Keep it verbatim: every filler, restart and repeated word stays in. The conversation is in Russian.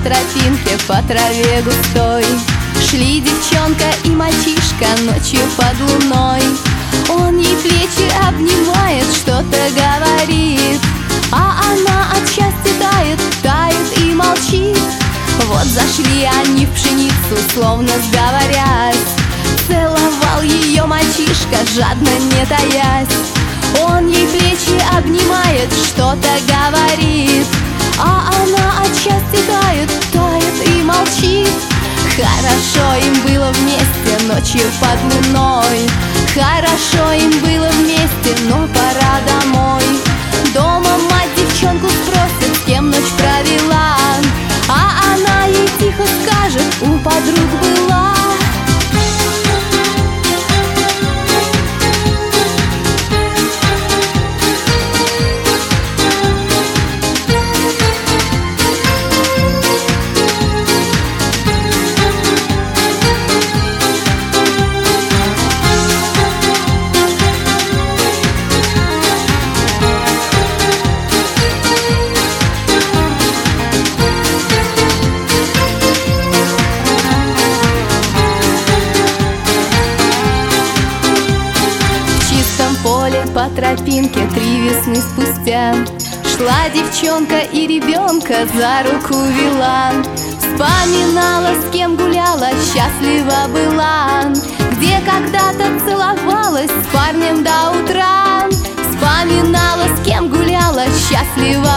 тропинке, по траве густой шли девчонка и мальчишка ночью под луной. Он ей плечи обнимает, что-то говорит, а она от счастья тает, тает и молчит. Вот зашли они в пшеницу, словно сговорясь. Целовал ее мальчишка, жадно не таясь. Он ей плечи обнимает, что-то говорит, а она от счастья тает, тает и молчит. Хорошо им было вместе ночью под луной, хорошо им было вместе, но пора домой. Дома мать девчонку спросит, с кем ночь провела, а она ей тихо скажет: у подруг была. По тропинке три весны спустя шла девчонка и ребенка за руку вела. Вспоминала, с кем гуляла, счастлива была, где когда-то целовалась с парнем до утра. Вспоминала, с кем гуляла, счастлива